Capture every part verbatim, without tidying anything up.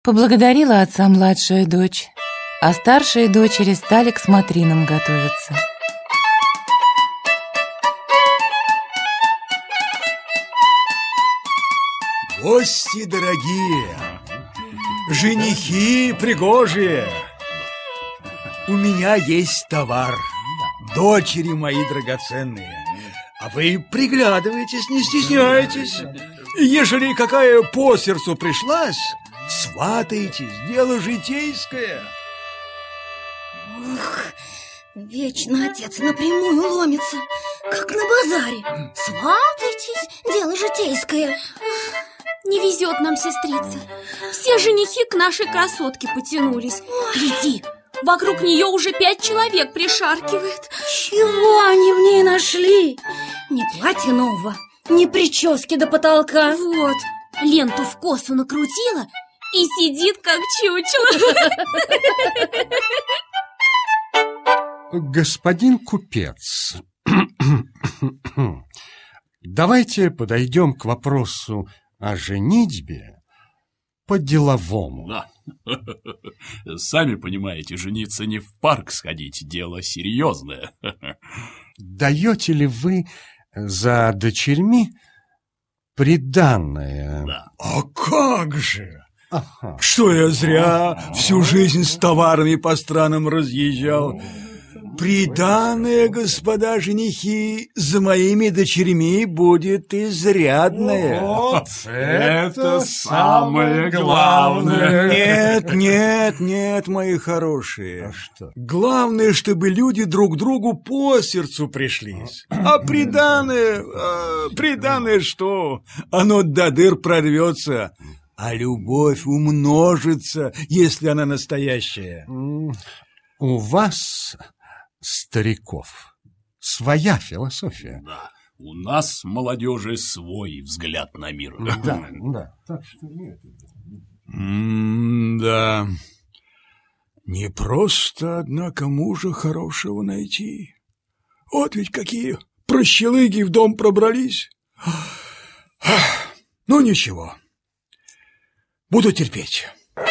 Поблагодарила отца младшая дочь, а старшие дочери стали к смотринам готовиться. Гости дорогие, женихи пригожие, у меня есть товар, дочери мои драгоценные, а вы приглядывайтесь, не стесняйтесь. Ежели какая по сердцу пришлась, сватайтесь, дело житейское. Ох, вечно отец напрямую ломится, как на базаре. Сватайтесь, дело житейское. Не везет нам, сестрица. Все женихи к нашей красотке потянулись. Гляди, вокруг нее уже пять человек пришаркивает. Чего они в ней нашли? Ни платья нового, ни прически до потолка. Вот, ленту в косу накрутила и сидит как чучело. Господин купец, давайте подойдем к вопросу о женитьбе по-деловому. Да. Сами понимаете, жениться не в парк сходить, дело серьезное. Даете ли вы за дочерьми приданное? Да. А как же? Ага. Что я зря всю жизнь с товарами по странам разъезжал? Приданное, господа женихи, за моими дочерьми будет изрядное. Вот это самое главное. Нет, нет, нет, мои хорошие. А что? Главное, чтобы люди друг другу по сердцу пришлись. А приданное, а, приданное что? Оно до дыр прорвется, а любовь умножится, если она настоящая. У вас, стариков, своя философия. Да, у нас, молодежи, свой взгляд на мир. Да, да. Так что нет. М-да. Не просто, однако, мужа хорошего найти. Вот ведь какие прощелыги в дом пробрались. Ну, ничего. Буду терпеть.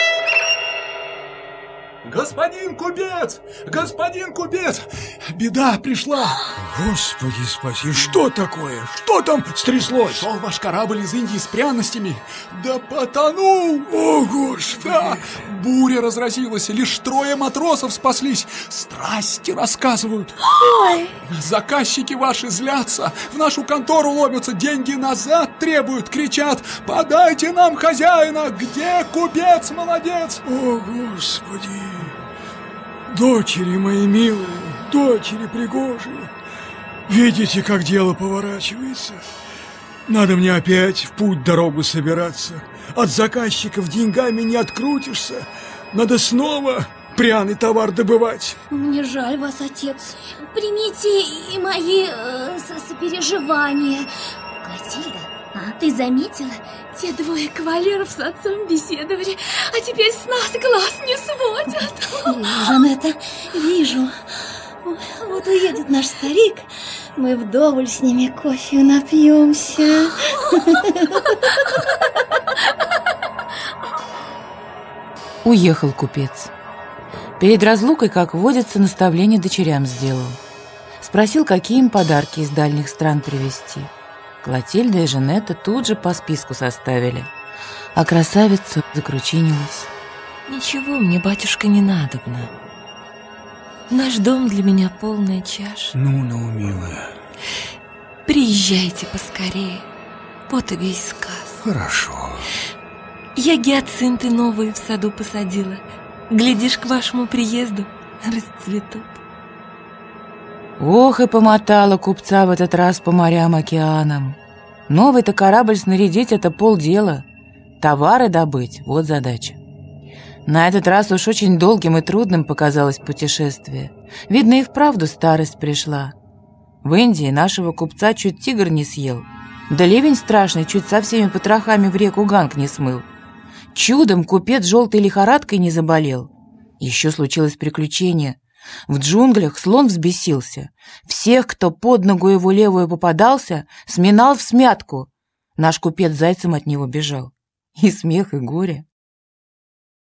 Господин купец! Господин купец! Беда пришла! Господи спаси, что такое? Что там стряслось? Шел ваш корабль из Индии с пряностями, да потонул! О, Господи! Да, буря разразилась, лишь трое матросов спаслись. Страсти рассказывают. Ой! Заказчики ваши злятся, в нашу контору ломятся, деньги назад требуют, кричат: подайте нам хозяина, где купец молодец? О, Господи! Дочери мои милые, дочери пригожие, видите, как дело поворачивается? Надо мне опять в путь-дорогу собираться. От заказчиков деньгами не открутишься. Надо снова пряный товар добывать. Мне жаль вас, отец. Примите и мои э, сопереживания. Клотильда, а? Ты заметила? Те двое кавалеров с отцом беседовали, а теперь с нас глаз не сводят. Вижу, Жанетта, вижу. Вот уедет наш старик, мы вдоволь с ними кофе напьемся. Уехал купец. Перед разлукой, как водится, наставление дочерям сделал. Спросил, какие им подарки из дальних стран привезти. Клотильда и Жанетта тут же по списку составили, а красавица закручинилась. Ничего мне, батюшка, не надобно. Наш дом для меня полная чаша. Ну-ну, милая. Приезжайте поскорее, вот и весь сказ. Хорошо. Я гиацинты новые в саду посадила. Глядишь, к вашему приезду расцветут. Ох, и помотала купца в этот раз по морям-океанам. Новый-то корабль снарядить — это полдела. Товары добыть — вот задача. На этот раз уж очень долгим и трудным показалось путешествие. Видно, и вправду старость пришла. В Индии нашего купца чуть тигр не съел. Да ливень страшный чуть со всеми потрохами в реку Ганг не смыл. Чудом купец желтой лихорадкой не заболел. Еще случилось приключение. В джунглях слон взбесился. Всех, кто под ногу его левую попадался, сминал в смятку. Наш купец зайцем от него бежал. И смех, и горе.